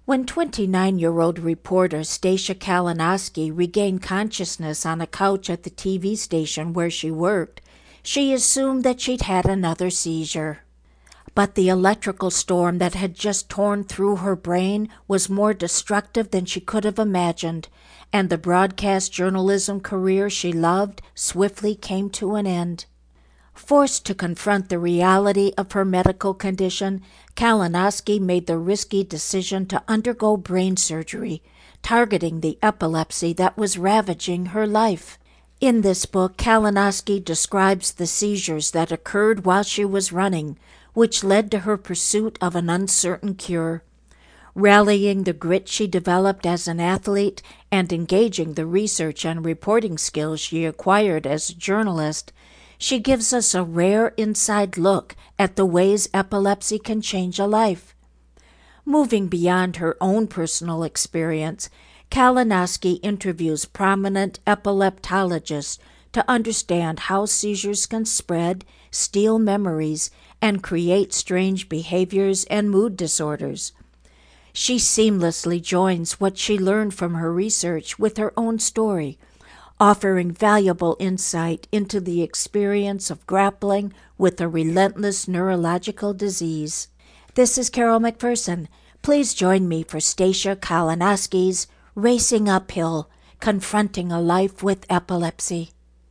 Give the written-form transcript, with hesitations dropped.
When 29-year-old reporter Stacia Kalinowski regained consciousness on a couch at the TV station where she worked, she assumed that she'd had another seizure. But the electrical storm that had just torn through her brain was more destructive than she could have imagined, and the broadcast journalism career she loved swiftly came to an end. Forced to confront the reality of her medical condition, Kalinowski made the risky decision to undergo brain surgery, targeting the epilepsy that was ravaging her life. In this book, Kalinowski describes the seizures that occurred while she was running, which led to her pursuit of an uncertain cure. Rallying the grit she developed as an athlete and engaging the research and reporting skills she acquired as a journalist, she gives us a rare inside look at the ways epilepsy can change a life. Moving beyond her own personal experience, Kalinowski interviews prominent epileptologists to understand how seizures can spread, steal memories, and create strange behaviors and mood disorders. She seamlessly joins what she learned from her research with her own story, offering valuable insight into the experience of grappling with a relentless neurological disease. This is Carol McPherson. Please join me for Stacia Kalinowski's Racing Uphill, Confronting a Life with Epilepsy.